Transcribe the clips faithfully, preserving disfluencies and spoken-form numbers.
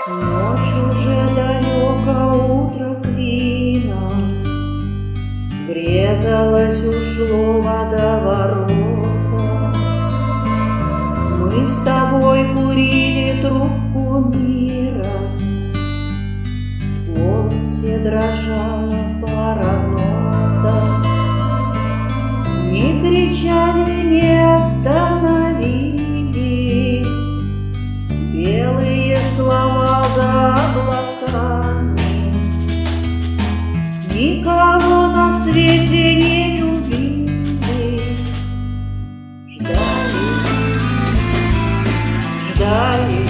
Ночь уже далеко, утро клином врезалось, ушло водоворота. Мы с тобой курили трубку мира, в голосе дрожала пара нота. Не кричали, не остановили белые слова за облаками. Никого на свете не любили, ждали, ждали.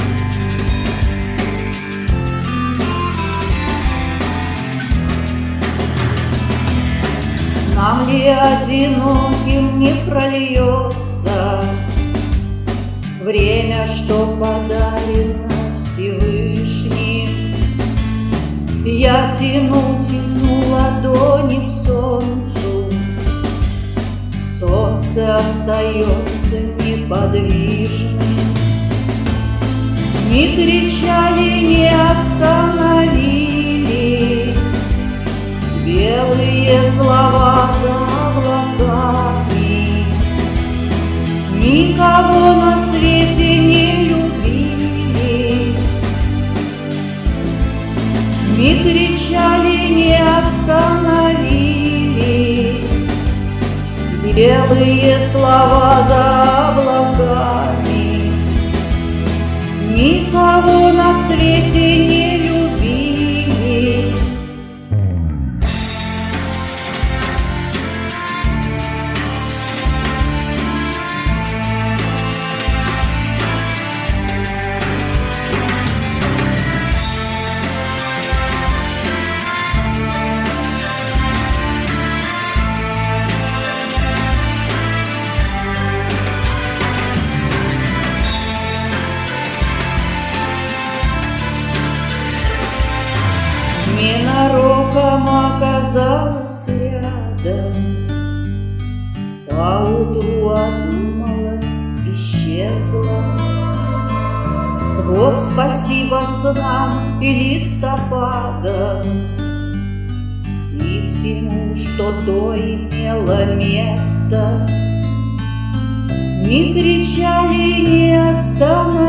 Нам ли одиноким не прольется время, что подарено Всевышним? Я тяну, тяну ладони к солнцу, солнце остается неподвижным. Не кричали, не остановили белые слова за облаками. Никого на свете не любили, не кричали, не остановили белые слова за облаками. Никого на свете не любили. Ненароком оказалась рядом, поутру одумалась, исчезла. Вот спасибо снам и листопадам и всему, что то имело место. Не кричали, не остановились